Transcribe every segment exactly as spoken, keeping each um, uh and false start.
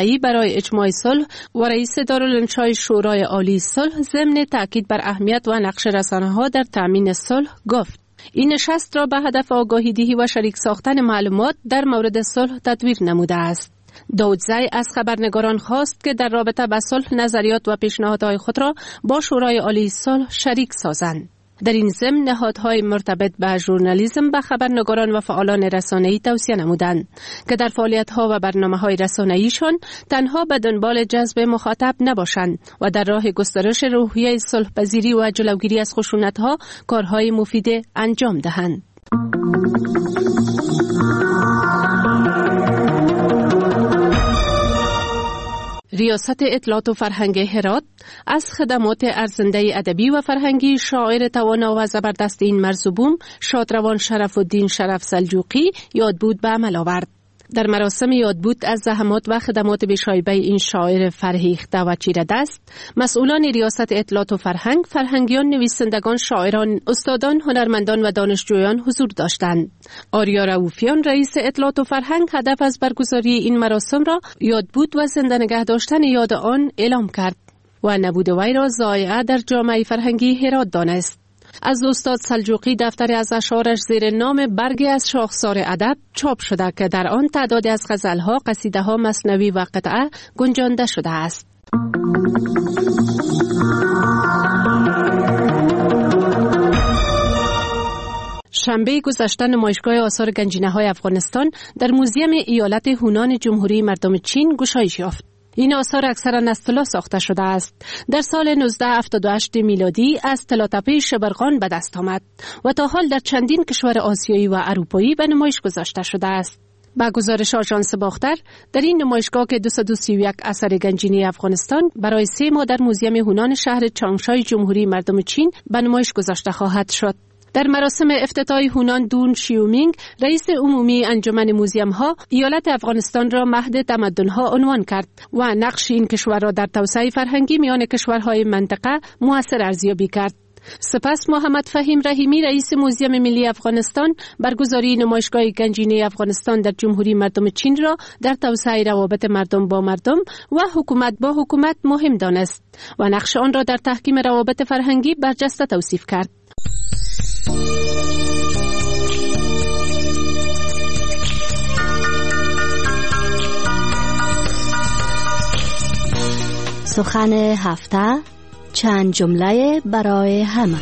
منطقه‌ای برای اجماع صلح و رئیس دارالانشای شورای عالی صلح ضمن تاکید بر اهمیت و نقش رسانه‌ها در تامین صلح گفت. این نشست را به هدف آگاهی دهی و شریک ساختن معلومات در مورد صلح تدویر نموده است. داودزی از خبرنگاران خواست که در رابطه با صلح نظریات و پیشنهادهای خود را با شورای عالی صلح شریک سازند. در این ضمن نهادهای مرتبط به ژورنالیسم به خبرنگاران و فعالان رسانه‌ای توصیه نمودند که در فعالیت‌ها و برنامه‌های رسانه‌ایشان تنها به دنبال جذب مخاطب نباشند و در راه گسترش روحیه صلح‌پذیری و جلوگیری از خشونت‌ها کارهای مفید انجام دهند. ریاست اطلاعات و فرهنگ هرات از خدمات ارزنده ادبی و فرهنگی شاعر توانا و زبردست این مرزبون شادروان شرف الدین شرف سلجوقی یادبود به عمل آورد. در مراسم یادبود از زحمات و خدمات بی‌شایبه این شاعر فرهیخته و چیره دست، مسئولان ریاست اطلاعات و فرهنگ، فرهنگیان، نویسندگان، شاعران، استادان، هنرمندان و دانشجویان حضور داشتند. آریا رؤوفیان رئیس اطلاعات و فرهنگ هدف از برگزاری این مراسم را یادبود و زنده نگه داشتن یاد آن اعلام کرد و نبود وی را ضایعه در جامعه فرهنگی هرات دانست. از استاد سلجوقی دفتر از اشعارش زیر نام برگی از شاخسار ادب چاپ شده که در آن تعدادی از غزلها، قصیده‌ها، مثنوی و قطعه گنجانده شده است. شنبه گذشته نمایشگاه آثار گنجینه‌های افغانستان در موزیم ایالت هونان جمهوری مردم چین گشایش یافت. این آثار اکثرا از طلا ساخته شده است. در سال نوزده هفتاد و هشت میلادی از طلاتپه شبرغان به دست آمد و تا حال در چندین کشور آسیایی و اروپایی به نمایش گذاشته شده است. با گزارش آژانس باختر، در این نمایشگاه که دویست و سی و یک اثر گنجینه افغانستان برای سه ماه در موزیم هونان شهر چانگشای جمهوری مردم چین به نمایش گذاشته خواهد شد. در مراسم افتتاحی هونان دون شیومینگ رئیس عمومی انجمن موزیم ها ایالت افغانستان را مهد تمدن ها عنوان کرد و نقش این کشور را در توسعه فرهنگی میان کشورهای منطقه مؤثر ارزیابی کرد. سپس محمد فهیم رحیمی رئیس موزیم ملی افغانستان برگزاری نمایشگاه گنجینه افغانستان در جمهوری مردم چین را در توسعه روابط مردم با مردم و حکومت با حکومت مهم دانست و نقش آن را در تحکیم روابط فرهنگی برجسته توصیف کرد. سخن هفته، چند جمله برای همه.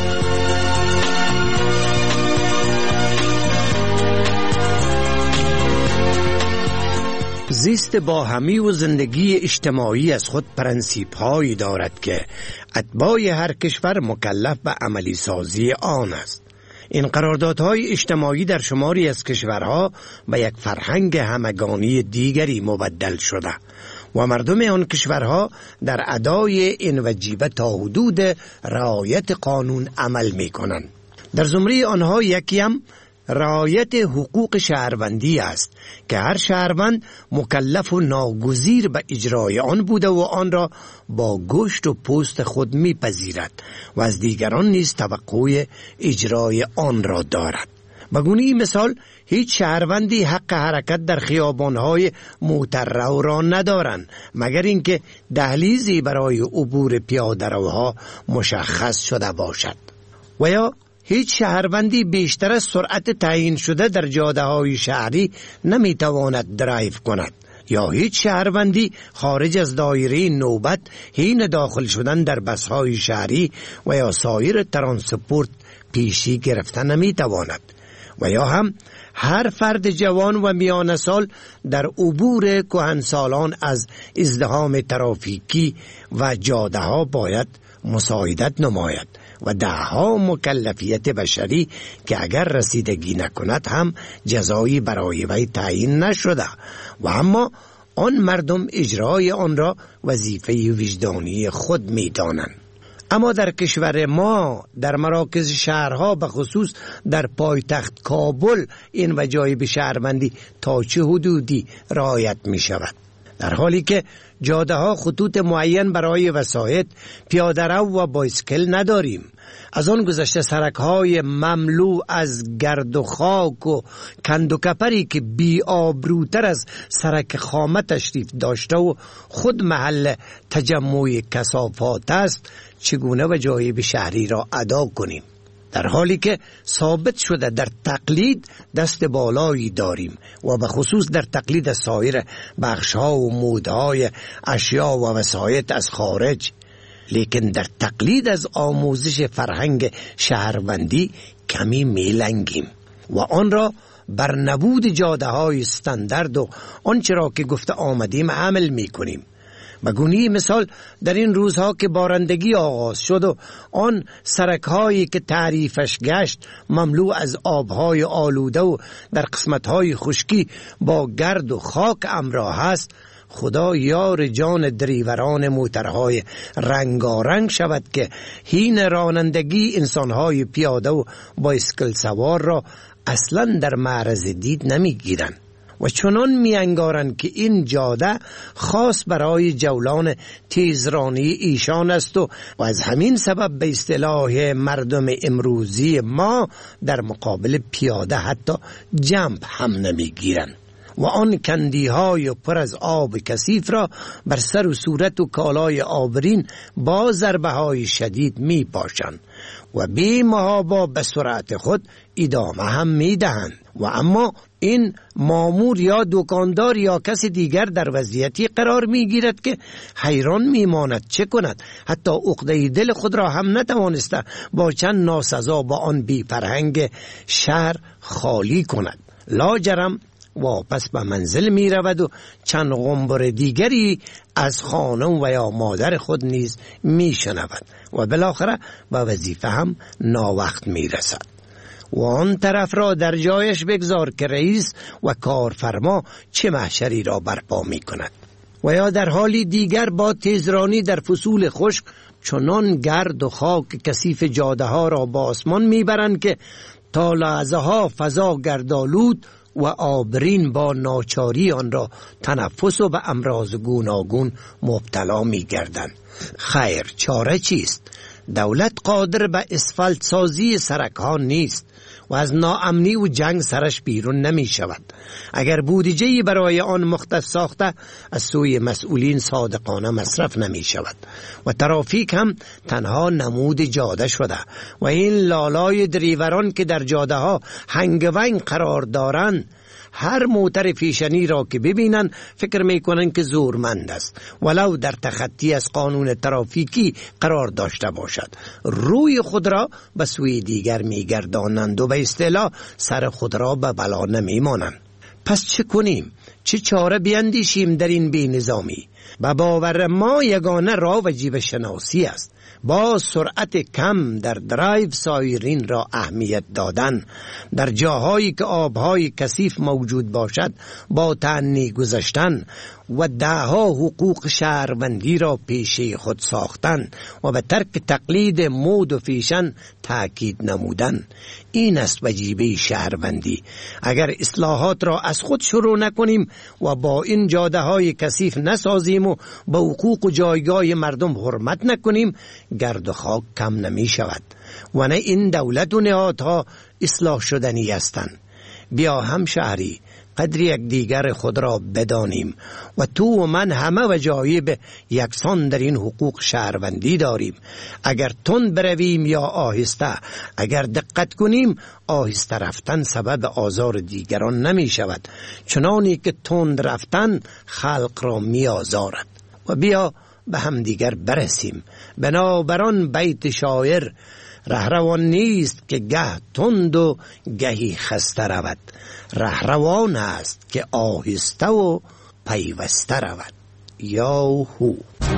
زیست باهمی و زندگی اجتماعی از خود پرنسیپ هایی دارد که اتباع هر کشور مکلف به عملی سازی آن است. این قراردادهای اجتماعی در شماری از کشورها به یک فرهنگ همگانی دیگری مبدل شده و مردم آن کشورها در ادای این وجیبه تا حدود رعایت قانون عمل می کنند. در زمره آنها یکی هم رعایت حقوق شهروندی است که هر شهروند مکلف و ناگزیر به اجرای آن بوده و آن را با گوشت و پوست خود می پذیرد و از دیگران نیز توقع اجرای آن را دارد. بگونه مثال هیچ شهروندی حق حرکت در خیابان‌های موتررو را ندارند مگر اینکه دهلیزی برای عبور پیاده‌روها مشخص شده باشد و یا هیچ شهروندی بیشتر از سرعت تعیین شده در جاده‌های شهری نمیتواند درایو کند یا هیچ شهروندی خارج از دایره نوبت حین داخل شدن در بس‌های شهری و یا سایر ترانسپورت پیشی گرفتن نمیتواند و یا هم هر فرد جوان و میانه سال در عبور کهنسالان از ازدحام ترافیکی و جاده ها باید مساعدت نماید و دهها مکلفیت بشری که اگر رسیدگی نکند هم جزایی برای وی تعیین نشده و اما آن مردم اجرای آن را وظیفه وجدانی خود می دانند. اما در کشور ما در مراکز شهرها به خصوص در پایتخت کابل این وجایب شهروندی تا چه حدودی رعایت می شود؟ در حالی که جاده ها خطوط معین برای وسایط، پیاده رو و بایسکل نداریم. از آن گذشته سرک های مملو از گرد و خاک و کند و کپری که بی آبروتر از سرک خامه تشریف داشته و خود محل تجمع کثافات است، چگونه وجایب شهری را ادا کنیم؟ در حالی که ثابت شده در تقلید دست بالایی داریم و به خصوص در تقلید از سایر بخش‌ها و مودهای اشیا و وسایط از خارج، لیکن در تقلید از آموزش فرهنگ شهروندی کمی میلنگیم و آن را بر نبود جاده های استاندارد و آنچه را که گفته آمدیم عمل می کنیم. بگونی مثال در این روزها که بارندگی آغاز شد و آن سرک‌هایی که تعریفش گشت مملو از آبهای آلوده و در قسمت‌های خشکی با گرد و خاک امراه است، خدا یار جان دریوران موترهای رنگارنگ شود که حین رانندگی انسان‌های پیاده و بایسکل سوار را اصلاً در معرض دید نمی‌گیرند و چنان می انگارند که این جاده خاص برای جولان تیزرانی ایشان است و از همین سبب به اصطلاح مردم امروزی ما در مقابل پیاده حتی جنب هم نمی گیرند و آن کندی‌های پر از آب کثیف را بر سر و صورت و کالای آبرین با ضربه‌های شدید می پاشند و بی محابا به سرعت خود ادامه هم می دهند. و اما این مامور یا دکاندار یا کسی دیگر در وضعیتی قرار می گیرد که حیران می ماند چه کند. حتی عقده دل خود را هم نتوانسته با چند ناسزا با آن بی فرهنگ شهر خالی کند. لاجرم واپس به منزل می رود و چند غنبر دیگری از خانم و یا مادر خود نیز می شنود و بالاخره به وظیفه هم ناوقت می رسد. و آن طرف را در جایش بگذار که رئیس و کارفرما چه محشری را برپا می کند. و یا در حالی دیگر با تیزرانی در فصول خشک چنان گرد و خاک کثیف جاده ها را با آسمان می برند که تا لحظه ها فضا گردآلود و آبرین با ناچاری آن را تنفس و به امراض گوناگون مبتلا می گردند. خیر، چاره چیست؟ دولت قادر به اسفالت سازی سرک ها نیست و از ناامنی و جنگ سرش بیرون نمی شود. اگر بودجه‌ای برای آن مختص ساخته از سوی مسئولین صادقانه مصرف نمی شود و ترافیک هم تنها نمود جاده شده و این لالای دریوران که در جاده ها هنگ ونگ قرار دارند هر موتر پیشنی را که ببینن فکر میکنن که زورمند است ولو در تخطی از قانون ترافیکی قرار داشته باشد. روی خود را به سوی دیگر میگردانند و به اصطلاح سر خود را به بلا نمیمانند. پس چه کنیم؟ چه چاره بیندیشیم در این بی نظامی؟ به باور ما یگانه راه وجیبه شناسی است. با سرعت کم در درایو سایرین را اهمیت دادن، در جاهایی که آبهای کثیف موجود باشد با تأنی گذشتن و دهها حقوق شهروندی را پیشه خود ساختن و به ترک تقلید مود و فیشن تأکید نمودن. این است وجیبه شهروندی. اگر اصلاحات را از خود شروع نکنیم و با این جاده های کثیف نسازیم و به حقوق و جایگاه مردم حرمت نکنیم، گرد و خاک کم نمی شود و نه این دولت و نهادها اصلاح شدنی هستند. بیا هم شهری قدر یک دیگر خود را بدانیم و تو و من همه وجایب یکسان در این حقوق شهروندی داریم. اگر تند برویم یا آهسته، اگر دقت کنیم، آهسته رفتن سبب آزار دیگران نمی شود، چنانی که تند رفتن خلق را می آزارد. و بیا به هم دیگر برسیم. بنابران بیت شاعر رهروان نیست که گه تند و گهی خسته رود، رهروان است که آهسته و پیوسته رود. یاهو.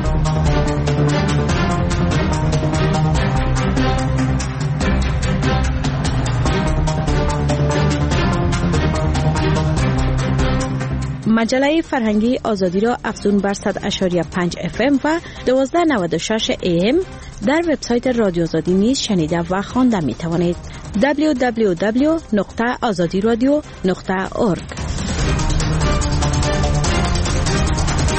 مجله فرهنگی آزادی را افزون بر صد و شش و پنج اف ام و دوازده و نود و شش ای ام در وبسایت رادیو آزادی نیز شنیده و خوانده می توانید. دبلیو دبلیو دبلیو نقطه آزادی رادیو نقطه اورگ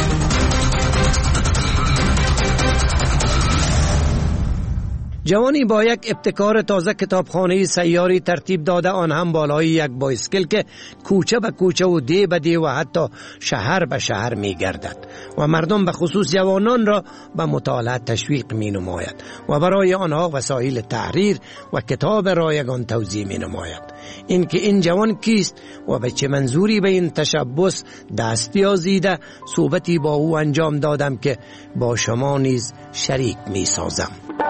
جوانی با یک ابتکار تازه کتابخانه سیاری ترتیب داده، آن هم بالای یک بایسکل که کوچه به کوچه و دی به دی و حتی شهر به شهر می گردد و مردم به خصوص جوانان را به مطالعه تشویق می نماید و برای آنها وسایل تحریر و کتاب رایگان توزیع می نماید. این که این جوان کیست و به چه منظوری به این تشبس دست یازیده، صحبتی با او انجام دادم که با شما نیز شریک می سازم.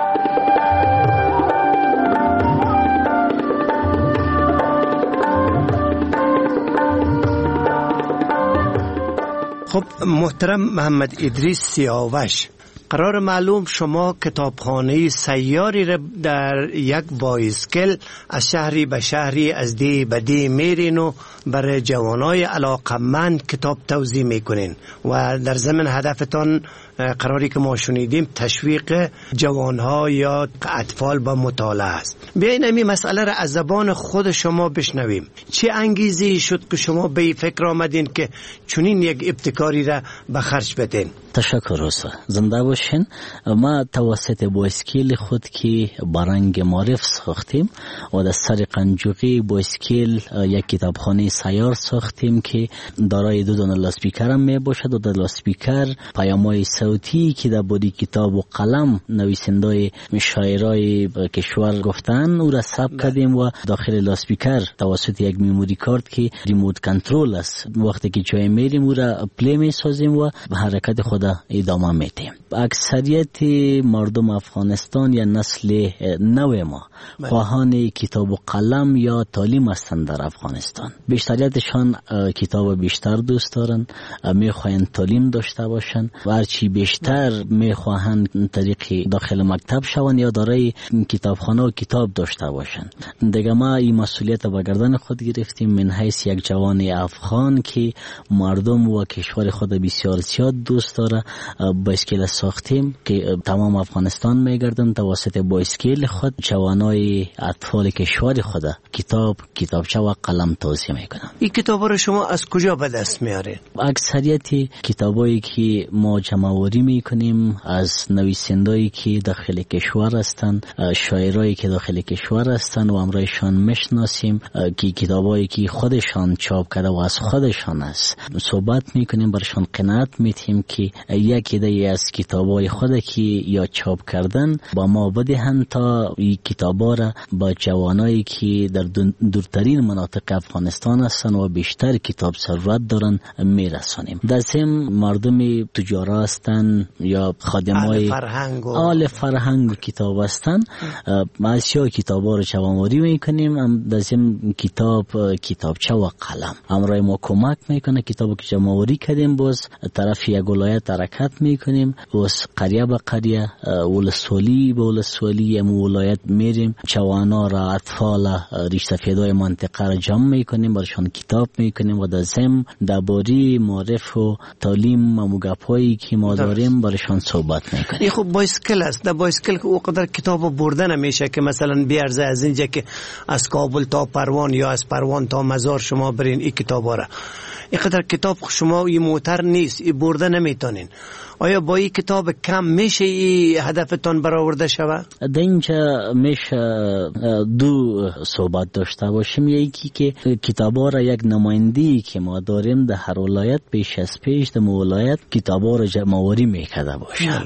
خب محترم محمد ادریس سیاوش، قرار معلوم شما کتابخانه سیاری را در یک بایسکل از شهری به شهری از دی به دی میرین و برای جوانای علاقمند کتاب توزیع میکنین و در ضمن هدفتان قراری که ما شنیدیم تشویق جوانها یا اطفال با مطالعه است. بیاین این مسئله را از زبان خود شما بشنویم. چه انگیزی شد که شما به فکر آمدین که چنین یک ابتکاری را به خرج بدین؟ تشکر روسا، زنده باشین. ما توسط بایسکل خود که برنگ معرف ساختیم و در سر قنجوقی بایسکل یک کتابخانه سیار ساختیم که دارای دو دانه لاسپیکر هم می باشد و در لاسپیکر پیام‌های صوتی که در بودی کتاب و قلم نویسندای شاعرای کشور گفتن او را ثبت کردیم و داخل لاسپیکر توسط یک میموری کارت که ریموت کنترل است، وقتی که جای میریم او را پلی می سازیم و به حرکت خود ادامه میدیم. اکثریت مردم افغانستان یا نسل نو ما خواهان کتاب و قلم یا تعلیم هستند. در افغانستان بیشتریتشان کتاب بیشتر دوست دارن، میخواهند تعلیم داشته باشند و هرچی بیشتر میخواهند طریق داخل مکتب شوند یا دارای کتابخانه و کتاب داشته باشند. دیگه ما این مسئولیت به گردن خود گرفتیم من حیث یک جوان افغان که مردم و کشور خود بسیار زیاد دوست داره. بایسکل ساختیم که تمام افغانستان میگردن توسط بایسکل خود جوانای اطفال کشور خود کتاب، کتابچه و قلم توزیع میکنن. این کتابا رو شما از کجا به دست میارید؟ اکثریت کتابایی که ما جمع‌آوری میکنیم از نویسندایی که داخل کشور هستند، شاعرایی که داخل کشور هستند و امرایشان میشناسیم که کتابایی که خودشان چاپ کرده و از خودشان است صحبت میکنیم، برشان قناعت میتیم که یک ایده از کتابای خود که یا چاپ کردن با ما بدهند تا این کتابا را با جوانایی که در دورترین مناطق افغانستان هستند و بیشتر کتاب ضرورت دارن میرسانیم. در ضمن مردم تجار هستند یا خادمای آل فرهنگ و کتاب هستند، ما اشیاء کتابا رو جمع‌آوری میکنیم. در ضمن کتاب، کتابچه و قلم امرای ما کمک میکنه. کتابو که جمع‌آوری کردیم باز طرف یک ولایت حرکت میکنیم و قریه به قریه، ولسوالی به ولسوالی ام ولایت میریم، جوانا را، اطفال ریش سفیدای منطقه را جمع میکنیم، برشان کتاب میکنیم و در ضمن درباره معرف و تعلیم و گپایی که ما داریم برشان صحبت میکنیم. این خب بایسکل است. در بایسکل که اوقدر کتاب برده نمیشه که مثلا بیارزه از اینجا که از کابل تا پروان یا از پروان تا مزار شما برین این کتابا را. اینقدر کتاب شما این موتر نیست، این برده نمیتونین. آیا با این کتاب کم میشه این هدفتان برآورده شود؟ در اینجا میشه دو صحبت داشته باشیم. یکی که کتابا را یک نمایندی که ما داریم در هر ولایت پیش از پیش در ولایت کتابا را جمع‌آوری میکرده باشه.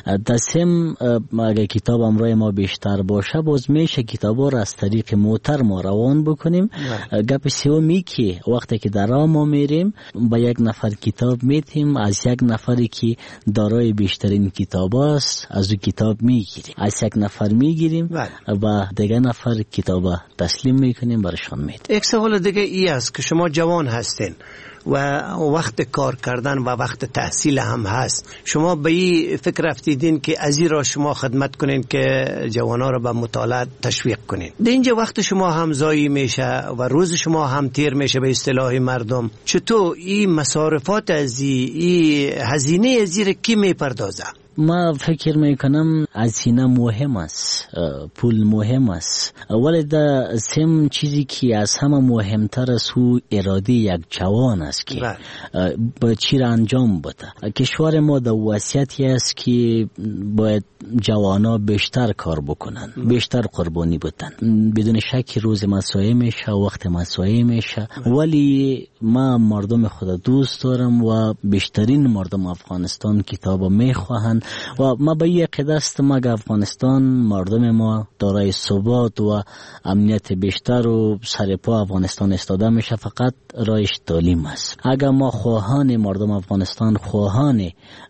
دسم اگه کتاب امرای ما بیشتر باشه باز میشه کتابا را از طریق موتر ما روان بکنیم. گپ سومی که وقتی که در راه ما میریم با یک نفر کتاب میتیم، از یک نفری که دارای بیشترین کتاب است از او کتاب میگیریم، از یک نفر میگیریم و دیگه نفر کتاب تسلیم میکنیم برشان میدیم. یک سوال دیگه ای است که شما جوان هستین و وقت کار کردن و وقت تحصیل هم هست، شما به این فکر رفتیدین که از این را شما خدمت کنین که جوانا را به مطالعه تشویق کنین. در اینجا وقت شما هم ضایع میشه و روز شما هم تیر میشه به اصطلاح مردم. چطور این مصارفات از این هزینه از این کی میپردازه؟ ما فکر میکنم هزینه مهم است، پول مهم است، ولی در سم چیزی که از همه مهمتر است او اراده یک جوان است که با چی را انجام بده. کشور ما در وضعیتی است که باید جوانا بیشتر کار بکنن، بیشتر قربانی بدن. بدون شک روز مسائل میشه، وقت مسائل میشه، ولی ما مردم خود دوست دارم و بیشترین مردم افغانستان کتاب میخواهند و ما به یک قدست ما افغانستان مردم ما دارای ثبات و امنیت بیشتر و سرپا افغانستان استاده میشه، فقط رایش تعلیم است. اگر ما خواهان مردم افغانستان خواهان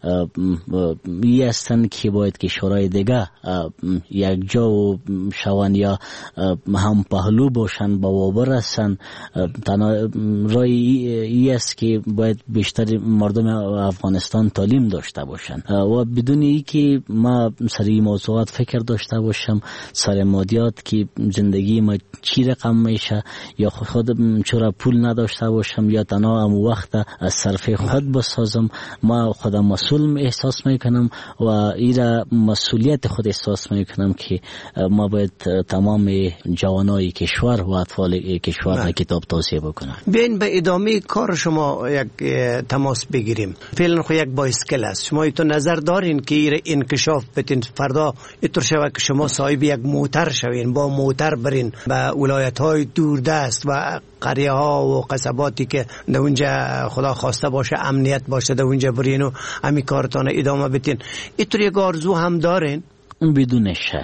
ای هستند که باید کشورهای دیگه یک جا شوند یا هم پهلو باشند با وابر هستند، تنها رای ای است که باید بیشتر مردم افغانستان تعلیم داشته باشند و بدون ای که ما سر این موضوعات فکر داشته باشم، سر مادیات که زندگی ما چی رقم میشه یا خود چرا پول نداشته باشم یا تنها هم وقت از صرف خود بسازم، ما خودم مسئول احساس میکنم و ایرا مسئولیت خود احساس میکنم که ما باید تمام جوانای کشور و اطفال کشور را کتاب توصیه بکنم. بین به ادامه کار شما یک تماس بگیریم. فعلا خو یک بایسکل است، شما ایتو نظر دارین که ایره انکشاف بتین فردا ایتور شوه که شما صاحب یک موتر شوین، با موتر برین به ولایت های دوردست و قریه ها و قصباتی که در اونجا خدا خواسته باشه امنیت باشه در اونجا برین و همی کارتان ادامه بتین، ایتور یک آرزو هم دارین؟ بدون شک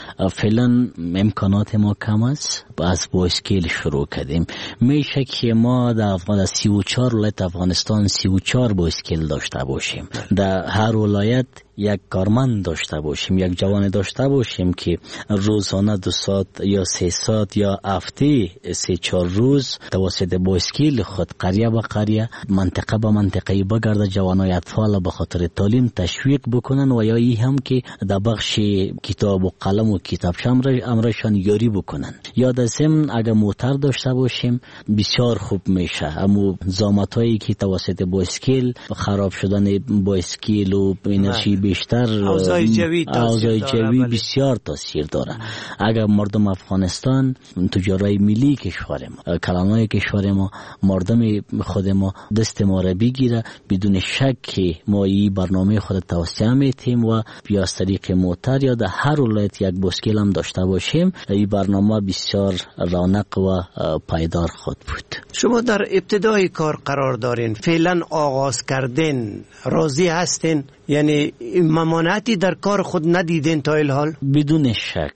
فعلا امکانات ما کم است، از بایسکل شروع کردیم. میشه که ما در افغانستان سی و چهار ولایت افغانستان سی و چهار بایسکل داشته باشیم، در هر ولایت یک کارمند داشته باشیم، یک جوان داشته باشیم که روزانه دو ساعت یا سه ساعت یا هفته سه چهار روز توسط بایسکل خود قریه به قریه منطقه به منطقه بگرده، جوانای اطفال به خاطر تعلیم تشویق بکنن و یا ای هم که در بخش کتاب و قلم و کتابچه امرشان یاری بکنن. یا در ضمن اگر موتر داشته باشیم بسیار خوب میشه. اما زامتایی که توسط بایسکل خراب شدن بایسکل و انرژی بیشتر اوضاع جوی اوضاع جوی بسیار تاثیر داره. اگر مردم افغانستان تجارای ملی کشور ما کلانای کشور ما مردم خود ما دست ما را بگیره، بدون شک که ما این برنامه خود توسعه میتیم و یا از طریق موتر یا در هر ولایت یک بایسکل هم داشته باشیم، این برنامه بسیار رونق و پایدار خود بود. شما در ابتدای کار قرار دارین، فعلا آغاز کردین، راضی هستین؟ یعنی ممانعتی در کار خود ندیدین تا الحال؟ بدون شک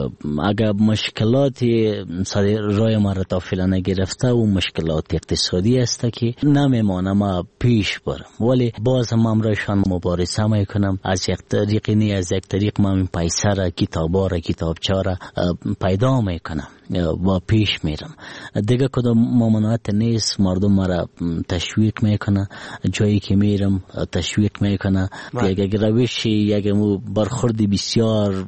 اگر مشکلاتی سر رای ما را تا فعلا نگرفته و مشکلات اقتصادی است که نمیمانه ما پیش برم، ولی باز هم امرایشان مبارزه میکنم، از یک طریق نی از یک طریق ما این پیسه را کتابا را کتابچه را پیدا میکنم و پیش میرم. دیگه کدام ممانعت نیست، مردم مرا تشویق میکنه، جایی که میرم تشویق میکنه، یک روش یک برخورد بسیار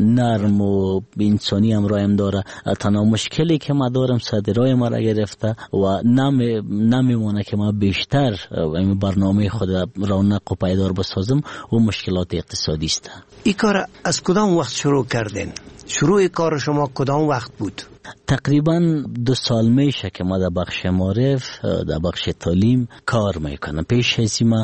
نرم و انسانی هم رایم داره. تنها مشکلی که ما دارم صدرای ما را گرفته و نمی نمیمونه که ما بیشتر این برنامه خود رونق و پایدار بسازم و مشکلات اقتصادی است. این کار از کدام وقت شروع کردین؟ شروع کار شما کدام وقت بود؟ تقریبا دو سال میشه که ما در بخش معرف در بخش تعلیم کار میکنم. پیش از ما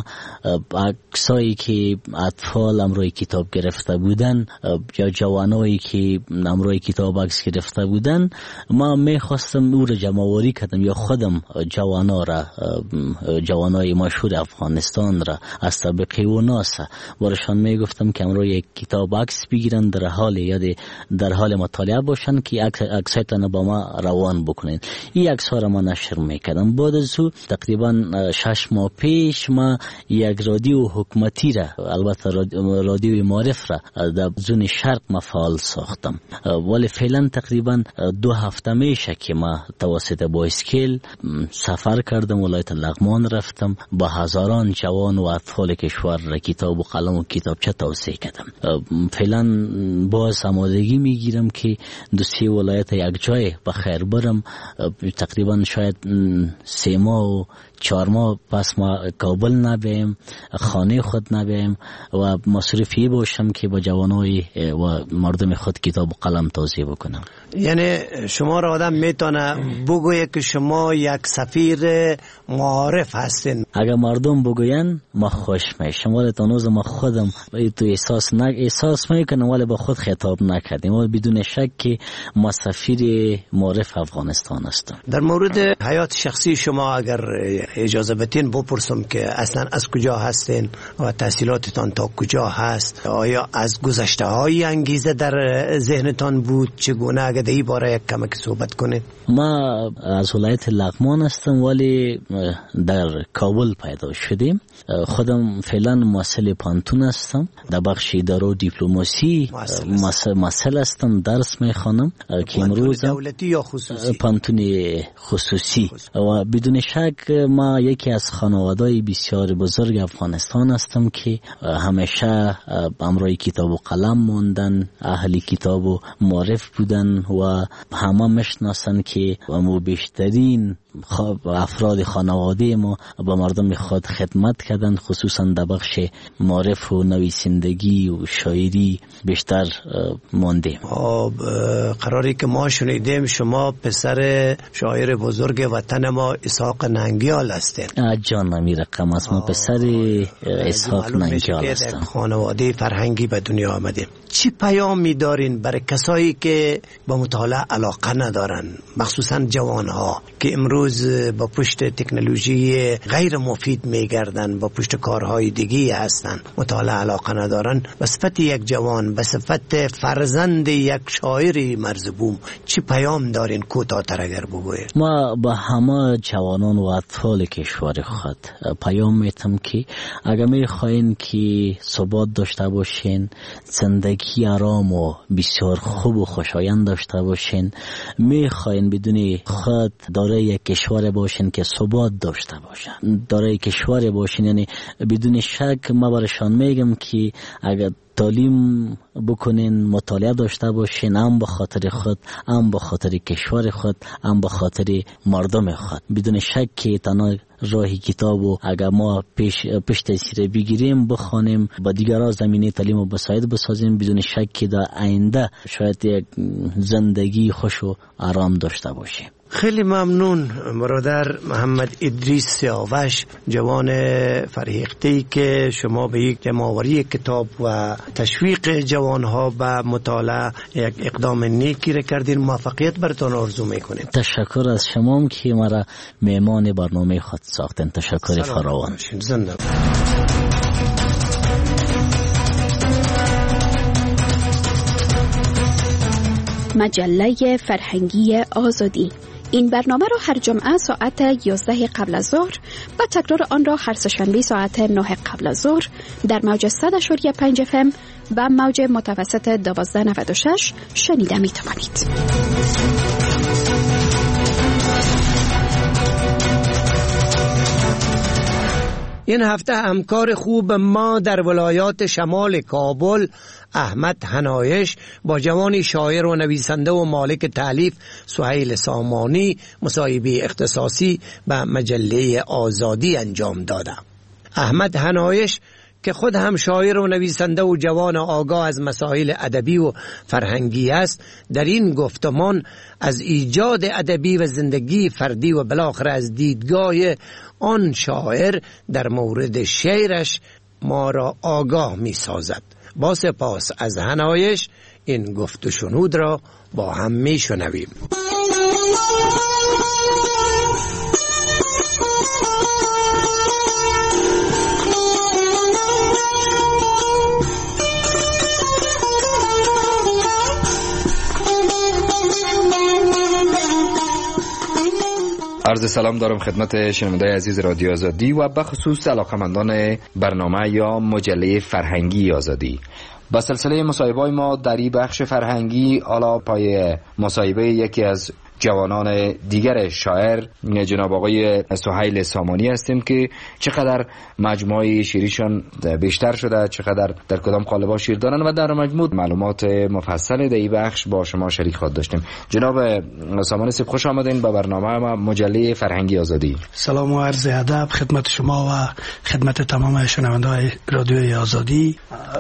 عکسایی که اطفال امروی کتاب گرفته بودن یا جوانایی که امروی کتاب عکس گرفته بودن، ما میخواستم او را جمع‌آوری کردم یا خودم جوانا را جوانای مشهور افغانستان را از طبقه و ناسه برشان میگفتم که امروی یک کتاب عکس بگیرن، در حال یاد در حال مطالعه باشن که عکس تن با ما روان بکنین. این عکس ها را ما نشر میکردم. بعد از او تقریبا شش ماه پیش ما یک رادیو حکومتی را، البته رادیو معرف را در زون شرق ما فعال ساختم، ولی فعلا تقریبا دو هفته میشه که ما توسط بایسکل سفر کردم، ولایت لغمان رفتم، با هزاران جوان و اطفال کشور را کتاب و قلم و کتابچه توصیه کردم. فعلا باز آمادگی میگیرم که دو سه ولایت یک جای بخیر برم. تقریبا شاید سه ماه و چهار ماه پس ما کابل نبیم، خانه خود نبیم و مصرفی باشم که با جوانای و مردم خود کتاب و قلم توزیع بکنم. یعنی شما را آدم میتونه بگویه که شما یک سفیر معارف هستین. اگر مردم بگوین ما خوش میشم، ولی تنوز ما خودم تو احساس نه احساس میکنم ولی با خود خطاب نکردیم، ولی بدون شک که ما سفیر معارف افغانستان هستم. در مورد حیات شخصی شما اگر اجازه بدین بپرسم که اصلا از کجا هستین و تحصیلاتتان تا کجا هست؟ آیا از گذشته های انگیزه در ذهنتان بود؟ چگونه؟ اگر در این باره یک کمک صحبت کنید. ما از ولایت لغمان هستم ولی در کابل پیدا شدیم. خودم فعلا مسئول پانتون هستم، در بخش اداره و دیپلماسی مسئول هستم، درس میخوانم که امروز دولتی یا خصوصی؟ پانتون خصوصی. و بدون شک ما یکی از خانواده‌های بسیار بزرگ افغانستان هستم که همیشه امروی کتاب و قلم موندن، اهل کتاب و معرف بودن و همه میشناسن که ما بیشترین افراد خانواده ما با مردم خود خدمت کردن، خصوصا در بخش معرف و نویسندگی و شاعری بیشتر مانده. قراری که ما شنیدیم شما پسر شاعر بزرگ وطن ما اسحاق ننگیال هستین. جان امیر رقم است، ما پسر اسحاق ننگیال هستم. خانواده فرهنگی به دنیا آمدیم. چی پیامی دارین برای کسایی که با مطالعه علاقه ندارن، مخصوصا جوانها که امروز با پشت تکنولوژی غیر مفید میگردن، با پشت کارهای دیگه هستن، مطالعه علاقه ندارن؟ به صفت یک جوان، به صفت فرزند یک شاعری مرزبوم چی پیام دارین کوتاه‌تر اگر بگویید؟ ما با همه جوانان و اطفال کشور خود پیام میتم که اگر میخواین که ثبات داشته باشین، زندگی آرام و بسیار خوب و خوشایند داشته باشین، میخواین بدون خود دارای یک کشور باشین که ثبات داشته باشن، دارای کشور باشین، یعنی بدون شک ما برشان میگم که اگر تعلیم بکنین، مطالعه داشته باشین، هم به خاطر خود، هم به خاطر کشور خود، هم به خاطر مردم خود، بدون شک که تنها راه کتاب و اگر ما پیش پیش تاثیر بگیریم، بخوانیم، با دیگران زمینه تعلیم و بساید بسازیم، بدون شک که در آینده شاید یک زندگی خوش و آرام داشته باشیم. خیلی ممنون برادر محمد ادریس سیاوش، جوان فرهیخته‌ای که شما به یک جمع‌آوری کتاب و تشویق جوانها به مطالعه یک اقدام نیکی را کردین. موفقیت براتون آرزو میکنیم. تشکر از شما که مرا مهمان برنامه خود ساختن. تشکر فراوان. زنده مجله فرهنگی آزادی. این برنامه را هر جمعه ساعت یازده قبل از ظهر و تکرار آن را هر سه‌شنبه ساعت نه قبل از ظهر در موج صد و پنج اف ام و موج متوسط دوازده نود و شش شنیده می توانید. این هفته همکار خوب ما در ولایات شمال کابل، احمد حنایش، با جوانی شاعر و نویسنده و مالک تالیف سهیل سامانی مصاحبه اختصاصی به مجله آزادی انجام داده. احمد حنایش که خود هم شاعر و نویسنده و جوان آگاه از مسائل ادبی و فرهنگی است، در این گفتمان از ایجاد ادبی و زندگی فردی و بالاخره از دیدگاه آن شاعر در مورد شعرش ما را آگاه می سازد. با سپاس از حنایش این گفت و شنود را با هم می شنویم. عرض سلام دارم خدمت شنوندگان عزیز رادیو آزادی و به خصوص علاقمندان برنامه یا مجله فرهنگی آزادی. با سلسله مصاحبه‌های ما در این بخش فرهنگی، حالا پای مصاحبه یکی از جوانان دیگر شاعر جناب آقای سهیل سامانی هستیم که چقدر مجموعه شعریشان بیشتر شده، چقدر در کدام قالب‌ها شعر دارن و در مجموع معلومات مفصل در این بخش با شما شریک خواهد داشتیم. جناب سامانی صاحب خوش آمدین به برنامه ما مجله فرهنگی آزادی. سلام و عرض ادب خدمت شما و خدمت تمام شنونده‌های رادیوی آزادی.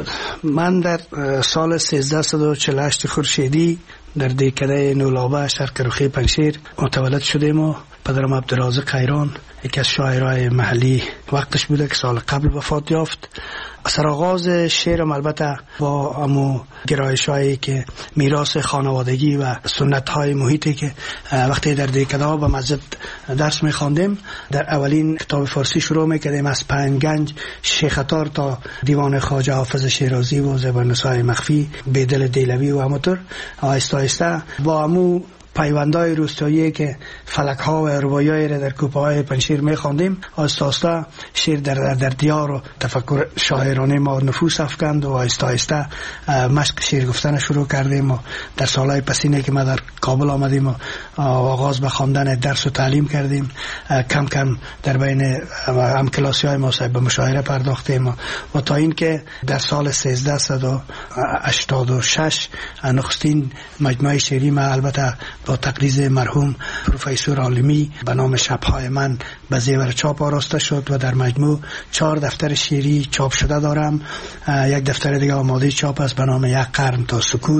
من در سال سیزده و چهل و هشت خورشیدی در دهکده نولابه شرق رخی پنجشیر متولد شدیم و پدرم عبدالرازق قیران یکی از شاعرای محلی وقتش بوده که سال قبل وفات یافت. سرآغاز شعرم البته با امو گرایش‌هایی که میراث خانوادگی و سنت‌های محیطی که وقتی در دهکده به مسجد درس می‌خواندیم، در اولین کتاب فارسی شروع می‌کردیم از پنجگنج شیخ‌تار تا دیوان خواجه حافظ شیرازی و زبان‌نسای مخفی بیدل دیلوی و همونطور آهسته آهسته با امو پیوندای روستایی که فلک ها و رباعیای را در کوپه های پنجشیر می خواندیم، آهسته آهسته شعر در, در در دیار و تفکر شاعرانه ما نفوذ افکند و آهسته آهسته مشق شعر گفتن شروع کردیم و در سالهای پسینه که ما در کابل آمدیم و آغاز به خواندن درس و تعلیم کردیم، کم کم در بین همکلاسی های ما به مشاعره پرداختیم و, و تا این که در سال سیزده و هشتاد و شش نخستین مجموعه شعری ما البته با تقریض مرحوم پروفسور عالمی به نام شب‌های من به زیور چاپ آراسته شد و در مجموع چهار دفتر شعری چاپ شده دارم. یک دفتر دیگه آماده چاپ است به نام یک قرن تا سکوت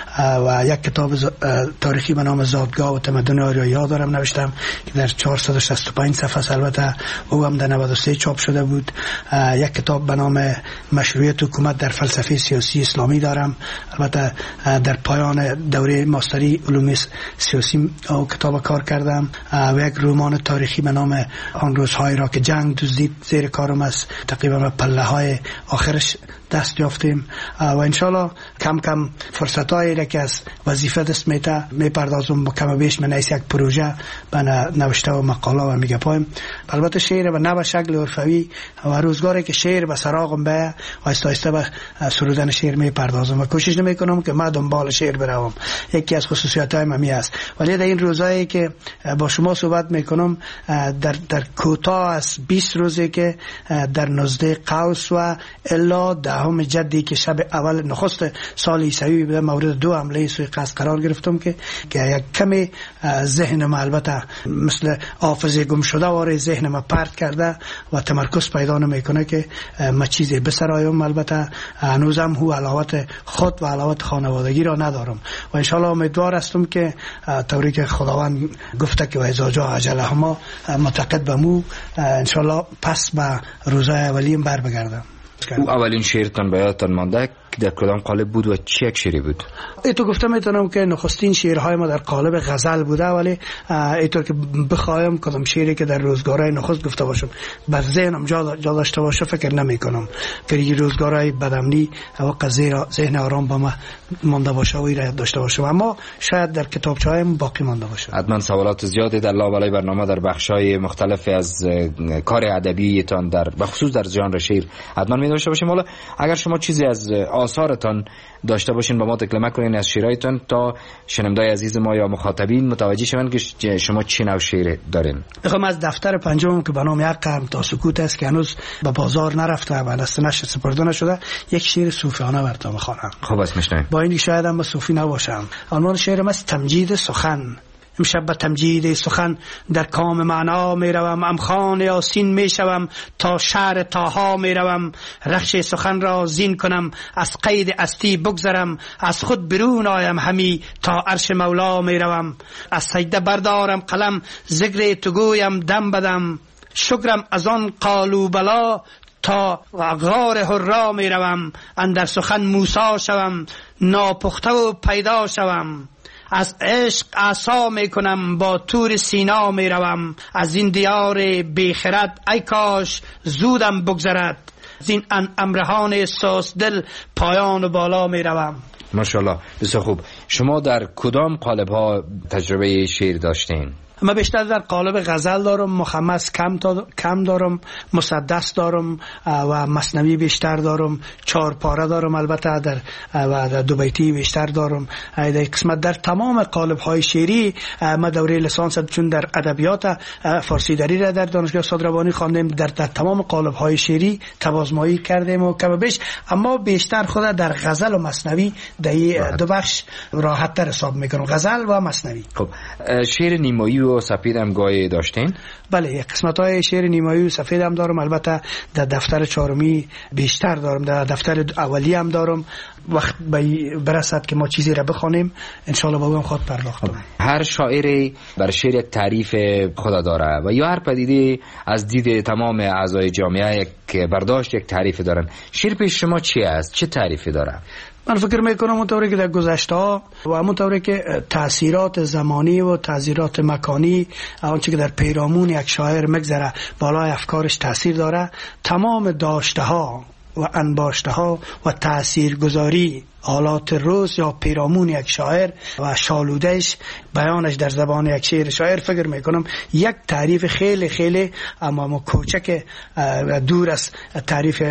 و یک کتاب تاریخی به نام زادگاه و تمدن آریایی دارم نوشتم که در چهارصد و شصت و پنج صفحه البته او هم در نود و سه چاپ شده بود. یک کتاب به نام مشروعیت حکومت در فلسفه سیاسی اسلامی دارم، البته در پایان دوره ماستری علوم سیاسی او کتاب کار کردم و یک رمان تاریخی به نام آن روزهایی را که جنگ دزدید زیر کارم است، تقریبا پله های آخرش دست یافتیم و انشالله کم کم فرصت هایی را که از وظیفه دست میته میپردازم با کم و بیش من ایس یک پروژه به نوشته و مقاله و میگه پایم. البته شعر به نوع شکل عرفوی و روزگاری که شعر به سراغم به آهسته آهسته به سرودن شعر میپردازم و کوشش نمیکنم که ما دنبال شعر بروم، یکی از خصوصیات های ممی است. ولی در این روزایی که با شما صحبت میکنم در در کوتاه از بیست روزی که در نزد قوس و الا دهم جدی که شب اول نخست سال عیسوی به مورد دو حمله سوی قصد قرار گرفتم که یک کمی ذهن ما البته مثل حافظه گم شده واره ذهن ما پرت کرده و تمرکز پیدا نمیکنه که ما چیزی بسرایم. البته هنوزم هو علاوت خود و علاوت خانوادگی را ندارم و انشالله امیدوار هستم که طوری که خداوند گفته که و اذا جاء اجلهما معتقد به مو انشالله پس به روزای اولیم بر بگردم. او اولین شعرتان به یادتان مانده در کدام قالب بود و چه یک شعری بود؟ ایتو گفتم میتونم که نخستین شعرهای ما در قالب غزل بوده، ولی ایتو که بخوایم کدام شعری که در روزگارهای نخست گفته باشم بر ذهنم جا جا داشته باشه فکر نمی کنم که این روزگارهای بدامنی و قضیه ذهن آرام با ما مانده باشه و ایراد داشته باشه، اما شاید در کتابچه‌هایم باقی مانده باشه. حتما سوالات زیادی در لابلای برنامه در بخش‌های مختلف از کار ادبیتان در بخصوص در ژانر شعر حتما می داشته باشیم. حالا اگر شما چیزی از آثارتان داشته باشین با ما تکلمه کنین از شعرهایتان تا شنوندای عزیز ما یا مخاطبین متوجه شون که شما چه نوع شعر دارین. میخوام از دفتر پنجم که به نام یک قرن تا سکوت است که هنوز به بازار نرفته و دست نشر سپرده نشده یک شعر صوفیانه براتون میخوانم. خب بس میشنویم. با این شاید هم صوفی نباشم. عنوان شعرم است تمجید سخن. امشب به تمجید سخن در کام معنا می روم، امخان یاسین می شوم تا شعر تاها می روم، رخش سخن را زین کنم از قید استی بگذرم، از خود برون آیم همی تا عرش مولا می روم، از سجده بردارم قلم ذکر تو گویم دم بدم، شکرم از آن قالو بلا تا غار حرا می روم، اندر سخن موسی شوم ناپخته و پیدا شوم، از عشق عصا می کنم با تور سینا می روم، از این دیار بیخرد ای کاش زودم بگذرد، از این امرهان ساس دل پایان و بالا می روم. ماشاءالله بسیار خوب. شما در کدام قالب ها تجربه شعر داشتین؟ من بیشتر در قالب غزل دارم، مخمس کم کم دارم، مسدس دارم و مثنوی بیشتر دارم، چهار پاره دارم البته در و در دو بیتی بیشتر دارم. در قسمت در تمام قالب های شعری ما دوره لیسانس چون در ادبیات فارسی دری را در دانشگاه استاد ربانی خواندیم، در, در تمام قالب های شعری تبازمایی کردیم و کم بیش، اما بیشتر خود در غزل و مثنوی در دو بخش راحت تر حساب میکنم، غزل و مثنوی. خب شعر نیمایی و سفید هم گاهی داشتین؟ بله، قسمت های شعر نیمایی و سفید هم دارم، البته در دفتر چهارمی بیشتر دارم، در دفتر اولی هم دارم. وقت برسد که ما چیزی را بخوانیم انشالله با اون خود پرداختم. هر شاعری بر شعر یک تعریف خود داره و یا هر پدیده از دید تمام اعضای جامعه یک برداشت، یک تعریف دارن. شعر پیش شما چی است؟ چه تعریفی داره؟ من فکر میکنم اونطوری که در گذشته ها و اونطوری که تاثیرات زمانی و تاثیرات مکانی، آنچه که در پیرامون یک شاعر مگذره بالای افکارش تاثیر داره، تمام داشته ها و انباشته ها و تاثیرگذاری حالات روز یا پیرامون یک شاعر و شالودهش بیانش در زبان یک شعر شاعر، فکر میکنم یک تعریف خیلی خیلی اما کوچک دور از تعریف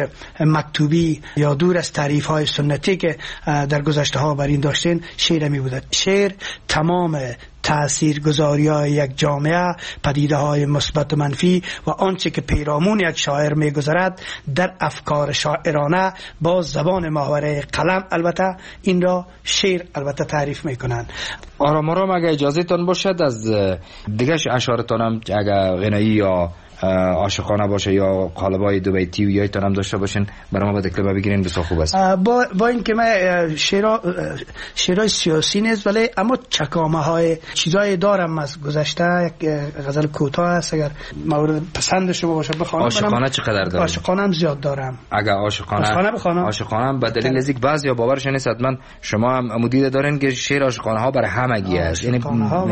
مکتوبی یا دور از تعریف های سنتی که در گذشته ها بر این داشتین شعر می بوده. شعر تمام تاثیرگذاری های یک جامعه، پدیده های مثبت و منفی و آنچه که پیرامون یک شاعر میگذرد در افکار شاعرانه با زبان محوره قلم، البته این را شعر البته تعریف میکنن. آرام آرام اگه اجازه تان باشد از دیگرش اشعارتان هم اگه غنایی یا عاشقانه باشه یا قالبای دو بیتی و یایتان هم داشته باشین برای ما با دکلمه بگیرین بسیار خوب است. با, با این که من شعرها شعرهای سیاسی نیست، ولی اما چکامه های چیزای دارم از گذشته. یک غزل کوتاه است اگر مورد پسند شما باشه بخوانم. عاشقانه چقدر دارم؟ عاشقانه هم زیاد دارم. اگر عاشقانه بخوانم عاشقانه هم به دلیل نزدیک بعضیا باورش نیست، حتما شما هم مدید دارین که شعر عاشقانه ها برای همگی است، یعنی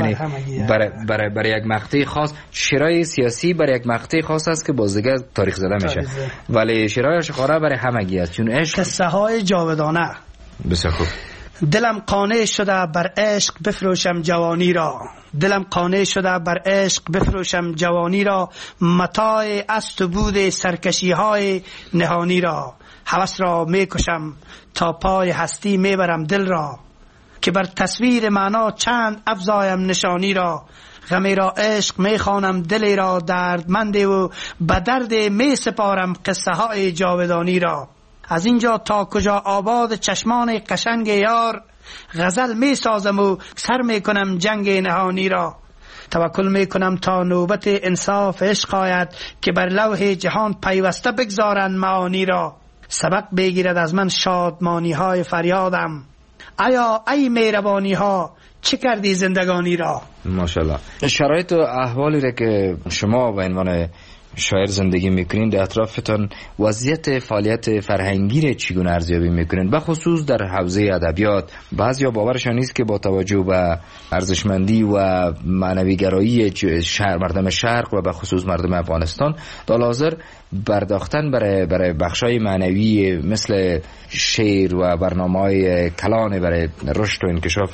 برای برای برای یک مقطع خاص. شعرهای سیاسی برای یک مقطع خاص است که باز دیگه تاریخ زده میشه، ولی شعرهای عاشقانه برای همگی است، چون عشق قصه های جاودانه. بسیار خوب. دلم قانع شده بر عشق بفروشم جوانی را، دلم قانع شده بر عشق بفروشم جوانی را، متاع است و بود سرکشی های نهانی را، هوس را میکشم تا پای هستی میبرم دل را، که بر تصویر معنا چند افزایم نشانی را، غمی را عشق میخوانم دلی را دردمنده و به درد می سپارم قصه های جاودانی را، از اینجا تا کجا آباد چشمان قشنگ یار، غزل می سازم و سر می کنم جنگ نهانی را، توکل می کنم تا نوبت انصاف عشق آید، که بر لوح جهان پیوسته بگذارن معانی را، سبق بگیرد از من شادمانی های فریادم، ایا ای مهربانی ها چه کردی زندگانی را. ماشاءالله. شرایط و احوالی را که شما به عنوان شاعر زندگی میکنین در اطرافتان، وضعیت فعالیت فرهنگی را چگونه ارزیابی میکنین؟ به خصوص در حوزه ادبیات بعضیا باورشان نیست که با توجه به ارزشمندی و معنوی گرایی شهر مردم شرق و به خصوص مردم افغانستان در حاضر برداختن برای برای بخشای معنوی مثل شعر و برنامه‌های کلان برای رشد و انکشاف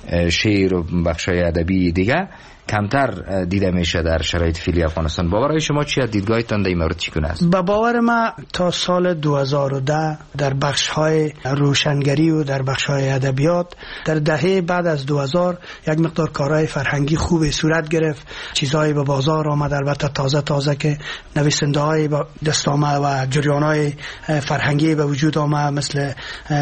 شعر و بخشای ادبی دیگه کمتر دیده میشه در شرایط فعلی افغانستان. باورهای شما چیه؟ دیدگاهتان در این مورد چگونه است؟ با باور ما تا سال دو هزار و ده در بخش‌های روشنگری و در بخش‌های ادبیات در دهه بعد از دو هزار یک مقدار کارهای فرهنگی خوبی صورت گرفت، چیزایی به بازار آمد، البته تازه تازه که نویسنده‌های با دستامه و جریان‌های فرهنگی به وجود آمد، مثل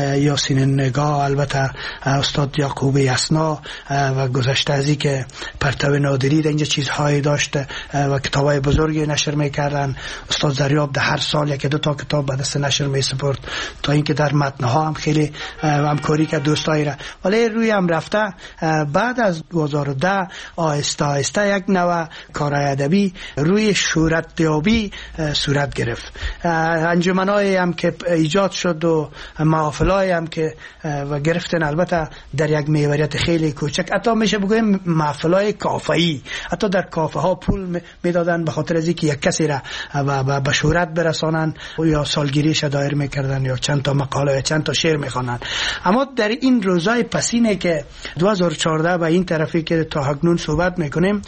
یاسین نگاه، البته استاد یعقوب یسنا و گذشته ازی که پرتو نادری در اینجا چیزهایی داشت و کتابای بزرگی نشر میکردن. استاد زریاب در هر سال یک دو تا کتاب به دست نشر میسپرد، تا اینکه در متنها هم خیلی همکاری که دوستایی را، ولی روی هم رفته بعد از دو هزار و ده آهسته آهسته یک نوع کارهای ادبی روی شهرتیابی صورت گرفت. انجمنایی هم که ایجاد شد و محافلایی هم که و گرفتن، البته در یک محوریت خیلی کوچک، حتی میشه بگویم محفلای کافه‌ای، حتی در کافه ها پول میدادن به خاطر از اینکه یک کسی را به شهرت برسانن یا سالگیریش دایر میکردن یا چند تا مقاله یا چند تا شعر میخوانن. اما در این روزای پسینه که دو هزار و چهارده و این طرفی که تا اکنون صحبت میکنیم،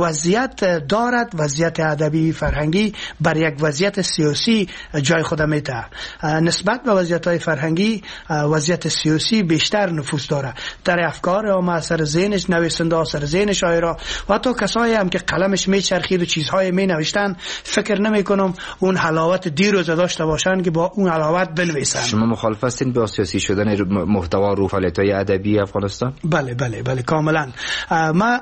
وضعیت دارد، وضعیت ادبی فرهنگی بر یک وضعیت سیاسی جای خود میده. نسبت به وضعیت‌های فرهنگی وضعیت سیاسی بیشتر نفوذ داره در افکار عامه، اثر ذهنش، نویسنده اثر ذهن شاعرها و حتی کسایی هم که قلمش میچرخید و چیزهای می نوشتن، فکر نمی کنم اون حلاوت دیروز داشته باشن که با اون حلاوت بنویسن. شما مخالف هستین با سیاسی شدن محتوا رو فعالیت‌های ادبی افغانستان؟ بله بله بله کاملا. ما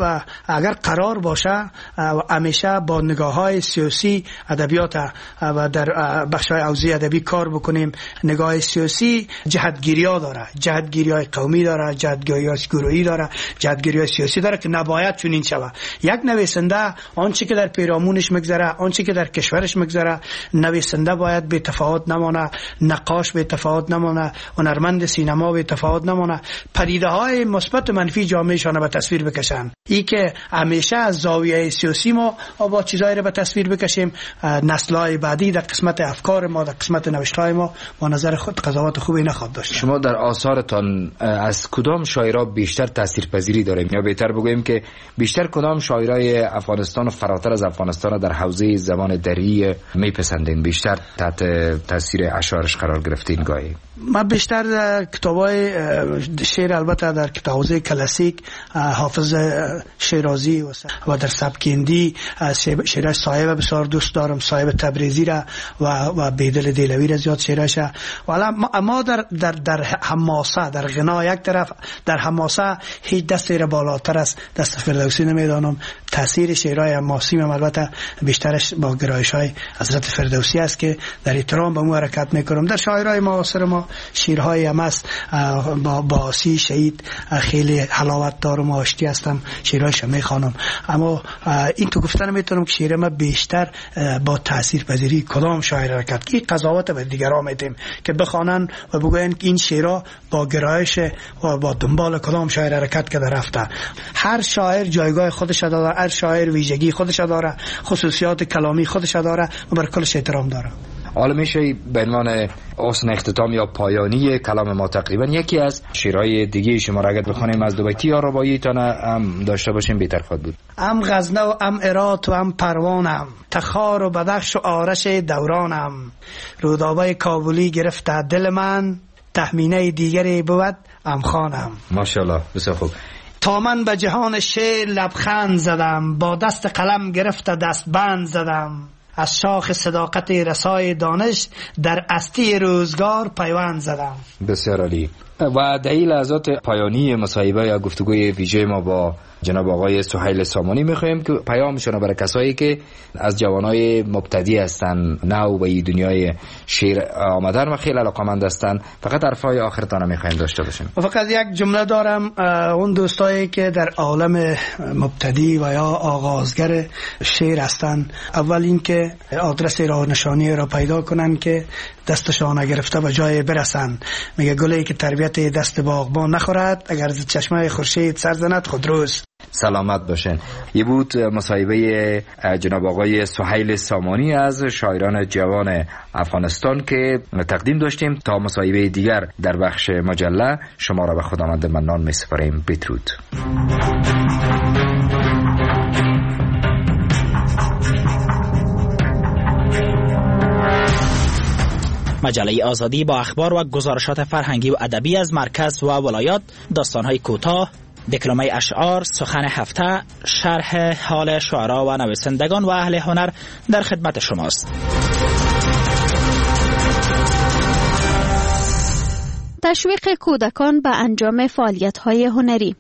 اگر قرار باشه همیشه با نگاه‌های سیاسی ادبیات و در بخش‌های حوزه ادبی کار بکنیم. نگاه سیاسی جهتگیری‌ها داره، جهتگیری‌های قومی داره، جهتگیری‌های گروهی داره، جهتگیری‌های سیاسی داره که نباید چنین شود. یک نویسنده آنچه که در پیرامونش میگذره، آنچه که در کشورش میگذره، نویسنده باید به تفاوت نمانه، نقاش به تفاوت نمانه، هنرمند سینما به تفاوت نمانه، پدیده‌های مثبت و منفی جامعهشان به تصویر بکشن. این که همیشه از زاویه سیاسی ما با چیزایی رو به تصویر بکشیم، نسل‌های بعدی در قسمت افکار ما، در قسمت نوشته‌های ما با نظر خود قضاوت خوبی نخواهد داشت. شما در آثارتان از کدام شاعرها بیشتر تاثیرپذیری داریم، یا بهتر بگوییم که بیشتر کدام شاعرای افغانستان و فراتر از افغانستان در حوزه زبان دری میپسندین، بیشتر تحت تاثیر اشعارش قرار گرفتین؟ گاهی ما بیشتر کتابای شعر، البته در حوزه کلاسیک حافظ شیرازی و در سبک هندی شعر صاحب بسیار دوست دارم، صاحب تبریزی را و و بیدل دیلوی را زیاد شعرش. ولی اما در در در حماسه، در غنا یک طرف، در حماسه هیچ دستی را بالاتر از دست فردوسی نمیدانم. تاثیر شعرهای حماسی هم البته بیشترش با گرایش‌های حضرت فردوسی است که در احترام به اون حرکت میکنم. در شاعرای معاصر ما شعرهای هم است با باسی شهید خیلی حلاوت دارم و آشتی هستم، شعرهایش میخوانم. اما این تو گفتن میتونم که شعر ما بیشتر با تاثیرپذیری کدام شاعر حرکت کی قضاوت به دیگران میدیم که بخوانن و بگوین که این شعرها با گرایش و با دنبال کدام شاعر حرکت کرده رفته. هر شاعر جایگاه خودش داره، هر شاعر ویژگی خودش داره، خصوصیات کلامی خودش داره و بر کلش احترام داره. حالا میشه به عنوان حسن اختتام یا پایانی کلام ما تقریبا یکی از شعرهای دیگه شما را اگر بخونیم از دو بیتی یا رباعی تا هم داشته باشیم بهتر خواهد بود. ام غزنه و ام هرات و ام پروانم، تخار و بدخش و آرش دورانم، رودابه کابلی گرفته دل من، تهمینه دیگری بود ام خانم. ماشاءالله بسیار خوب. تا من به جهان شعر لبخند زدم، با دست قلم گرفته دست بند زدم، از شاخ صداقت رسای دانش در استی روزگار پیوند زدم. بسیار عالی. و در این لحظات پایانی مصاحبه یا گفتگوی ویژه ما با جناب آقای سهیل سامانی میخوایم که پیامشون برای کسایی که از جوانای مبتدی هستن، نو به دنیای شعر آمدن و خیلی علاقه‌مند هستن، فقط حرفای آخرتان میخوایم داشته باشیم. و فقط یک جمله دارم، اون دوستایی که در عالم مبتدی و یا آغازگر شعر هستن، اول این که آدرس راه نشانی را پیدا کنن که دستشان نگرفته و جای برسن. میگه گلی که تربیت دست باغبان نخورد، اگر ز چشمه خورشید سر زند خودروز. سلامت باشین. یه بود مصاحبه جناب آقای سهیل سامانی از شاعران جوان افغانستان که تقدیم داشتیم. تا مصاحبه دیگر در بخش مجله شما را به خداوند منان میسپاریم. بدرود. مجله آزادی با اخبار و گزارشات فرهنگی و ادبی از مرکز و ولایات، داستان‌های کوتاه، دکلمه اشعار، سخن هفته، شرح حال شعرا و نویسندگان و اهل هنر در خدمت شماست. تشویق کودکان به انجام فعالیت‌های هنری.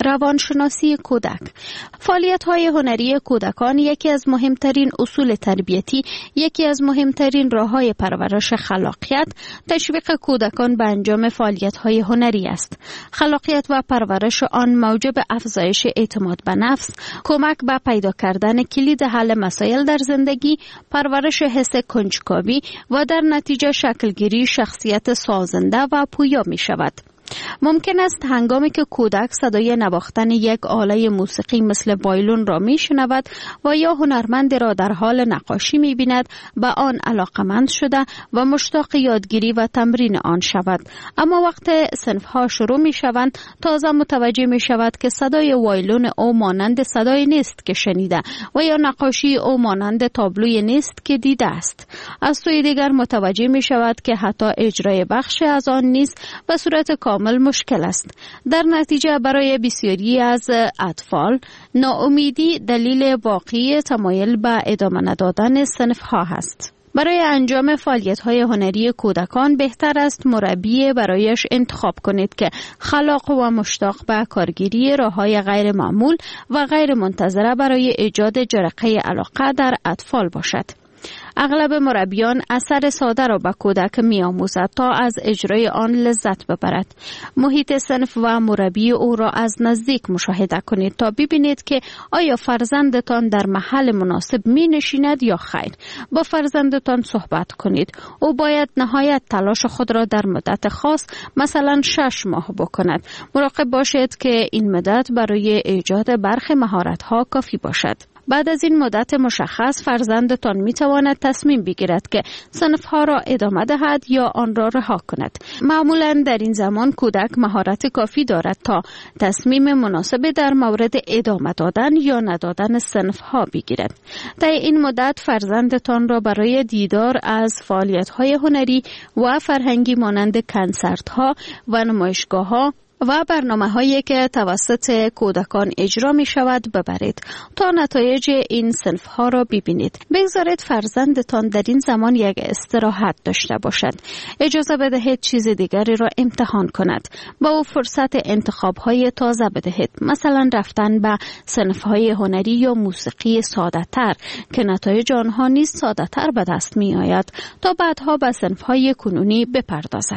روانشناسی کودک. فعالیت‌های هنری کودکان یکی از مهمترین اصول تربیتی، یکی از مهمترین راه‌های پرورش خلاقیت، تشویق کودکان به انجام فعالیت‌های هنری است. خلاقیت و پرورش آن موجب افزایش اعتماد به نفس، کمک به پیدا کردن کلید حل مسائل در زندگی، پرورش حس کنجکاوی و در نتیجه شکلگیری شخصیت سازنده و پویا می شود. ممکن است هنگامی که کودک صدای نواختن یک آله موسیقی مثل وایلون را می شنود و یا هنرمند را در حال نقاشی می بیند به آن علاقمند شده و مشتاق یادگیری و تمرین آن شود. اما وقت صنفها شروع می شوند تازه متوجه می شود که صدای وایلون او مانند صدای نیست که شنیده و یا نقاشی او مانند تابلوی نیست که دیده است. از سوی دیگر متوجه می شود که حتی اجرای بخش از آن نیز به صورت کامل مشکل است. در نتیجه برای بسیاری از اطفال ناامیدی دلیل واقعی تمایل به ادامه ندادن صنفها است. برای انجام فعالیت‌های هنری کودکان بهتر است مربی برایش انتخاب کنید که خلاق و مشتاق به کارگیری راه‌های غیر معمول و غیر منتظره برای ایجاد جرقه علاقه در اطفال باشد. اغلب مربیان اثر ساده را به کودک می آموزد تا از اجرای آن لذت ببرد. محیط صنف و مربی او را از نزدیک مشاهده کنید تا ببینید که آیا فرزندتان در محل مناسب می نشیند یا خیر. با فرزندتان صحبت کنید. او باید نهایت تلاش خود را در مدت خاص، مثلا شش ماه بکند. مراقب باشید که این مدت برای ایجاد برخی مهارت‌ها کافی باشد. بعد از این مدت مشخص فرزندتان می تواند تصمیم بگیرد که صنفها را ادامه دهد یا آن را رها کند. معمولا در این زمان کودک مهارت کافی دارد تا تصمیم مناسب در مورد ادامه دادن یا ندادن صنفها بگیرد. در این مدت فرزندتان را برای دیدار از فعالیت‌های هنری و فرهنگی مانند کنسرت‌ها و نمایشگاه‌ها و برنامه هایی که توسط کودکان اجرا می شود ببرید تا نتایج این صنف ها را ببینید. بگذارید فرزندتان در این زمان یک استراحت داشته باشد. اجازه بدهید چیز دیگری را امتحان کند. با او فرصت انتخاب های تازه بدهید. مثلا رفتن به صنف های هنری یا موسیقی ساده تر که نتایج آنها نیز ساده تر به دست می آید تا بعدها به صنف های کنونی بپردازد.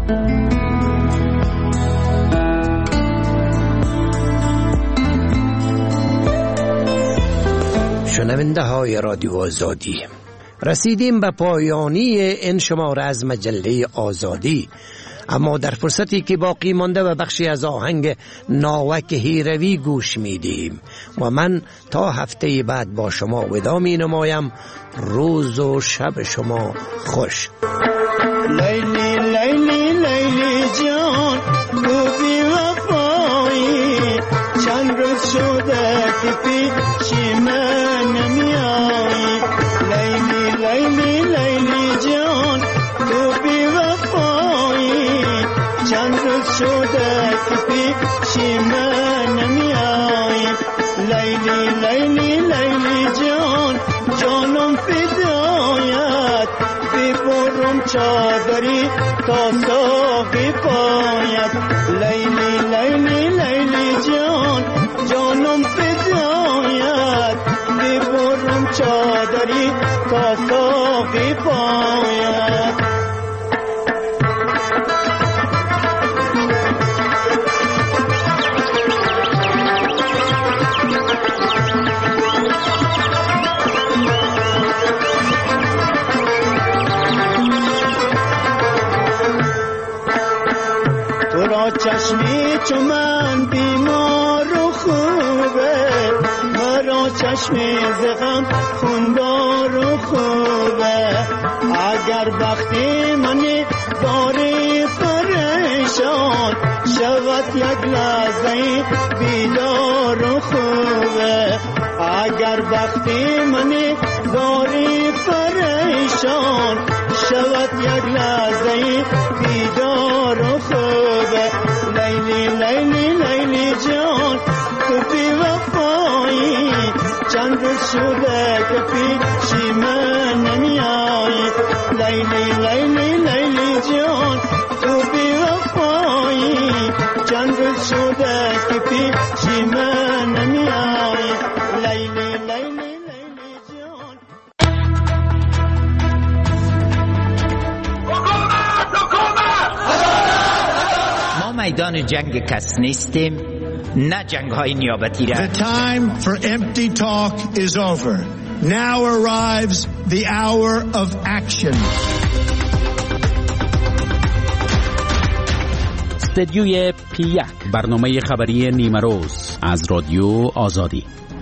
شنونده های رادیو آزادی، رسیدیم به پایانی این شماره از مجله آزادی، اما در فرصتی که باقی مانده و بخشی از آهنگ ناوک هیروی گوش میدیم و من تا هفته بعد با شما وداع می نمایم. روز و شب شما خوش. لیلی لیلی لیلی جان تو بی وفایی، چند روز شده که پیشی من نمیایی. لیلی لیلی لیلی جان تو بی وفایی، چند روز شده که پیشی من نمیایی. لیلی لیلی لیلی جان جانم فدایت، ببرم چادری تا ساقی پایت. لیلی لیلی لیلی جان جانم فدایت، ببرم چادری تا ساقی پایت. چشمی چو من بیمار و خوبه، مرا چشمی زغم خوندار و خوبه. اگر بختی منی داری پریشان، شود یک لحظه بیدار و خوبه. اگر بختی منی داری پریشان، شود یک لحظه بیدار و خوبه. لیلی لیلی لیلی جان تو بی وفایی، چند روز شده که پیشی من نمیایی. لیلی لیلی لیلی جان تو بی وفایی، چند روز شده که پیشی میدان جنگ کس نیستیم، نه جنگ های نیابتی را. The time for empty talk is over. Now arrives the hour of action. استدیوی پی یک، برنامه خبری نیمه روز از رادیو آزادی.